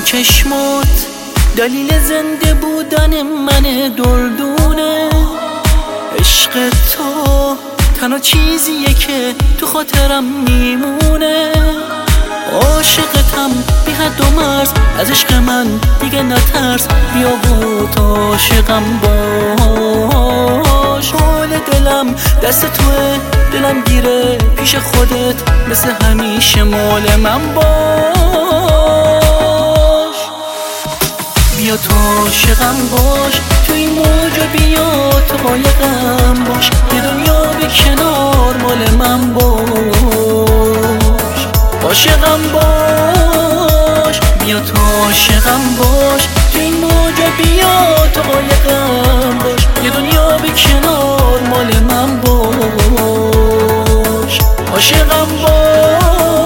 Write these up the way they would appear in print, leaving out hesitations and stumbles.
چشمات دلیل زنده بودن من دردونه. عشق تو تنها چیزیه که تو خاطرم میمونه. عاشقتم بی حد و مرز، از عشق من دیگه نترس. بیا و تو عاشقم باش. حال دلم دست توه، دلم گیره پیش خودت، مثل همیشه مال من باش. بیا تو عاشقم باش، تو این موج بیا تو قایقم باش. یه دنیا به کنار مال من باش. عاشقم باش، بیا تو عاشقم باش، تو این موج بیا تو قایقم باش. یه دنیا به کنار مال من باش. عاشقم باش.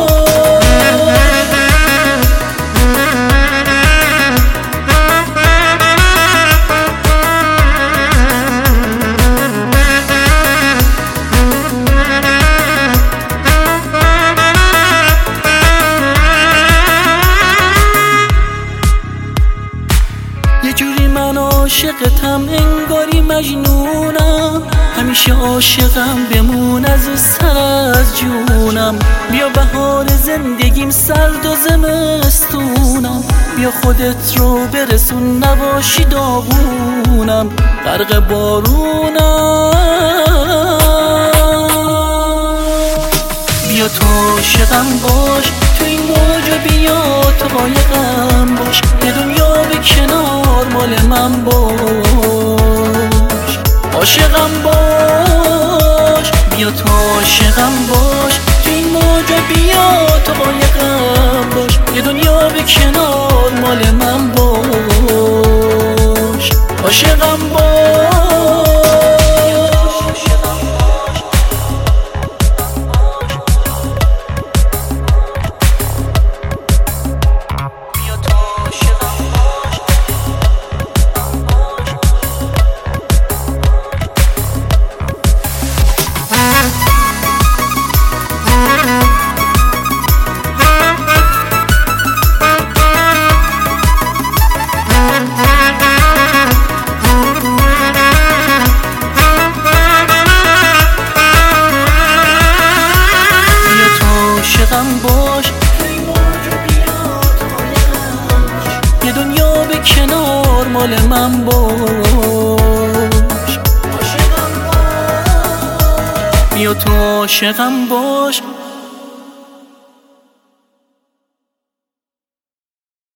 من عاشقتم انگاری مجنونم، همیشه عاشقم بمون از او سر از جونم. بیا بهار زندگیم سرد و زمستونم، بیا خودت رو برسون نباشی داغونم. غرق بارونم، بیا تو عاشقم باش، تو این موج بیا تو قایقم باش. یه دنیا به کنار مال من باش. عاشقم باش، بیا تو عاشقم باش، تو این موج بیا تو قایقم باش. یه دنیا به کنار مال من باش. عاشقم باش. باش، یه دنیا به کنار مال من باش. بیا تو عاشقم باش،